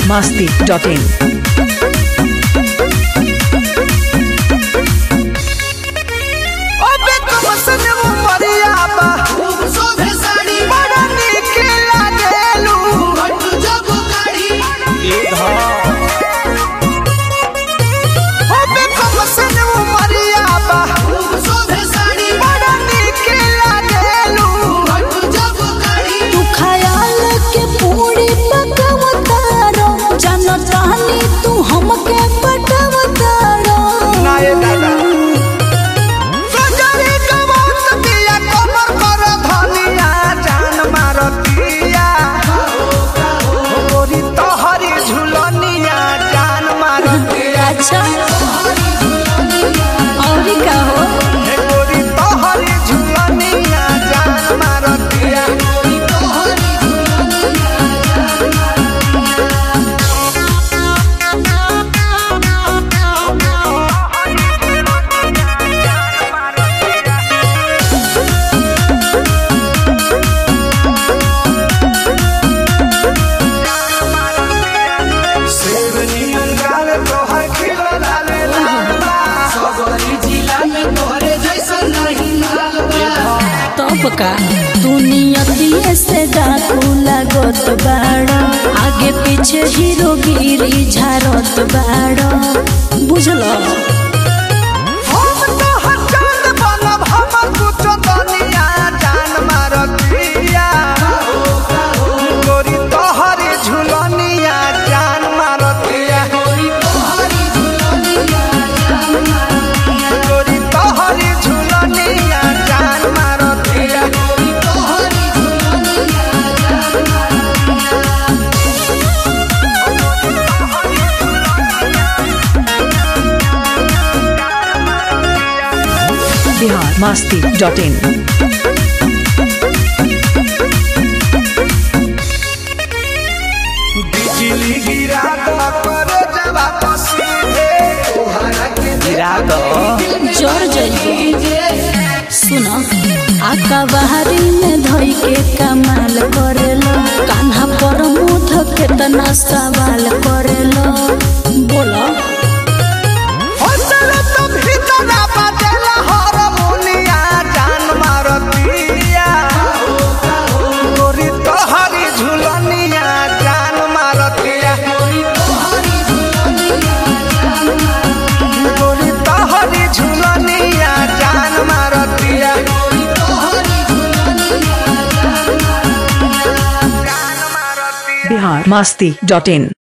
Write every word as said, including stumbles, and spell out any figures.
masti dot in. अच्छा और का हो का दुनिया से डाकू लागत बाड़ा आगे पीछे हीरो गिरी झारत बाड़ा बुझल Bihar masti dot in. बिजली गिरा दो कर जवा पसीने तोहरा के गिरा दो जोर जइबे सुन आका बहारी में धोई के कमाल करेलो कान्हा पर मुठ केतना सवाल करेलो बोलो Bihar masti dot in.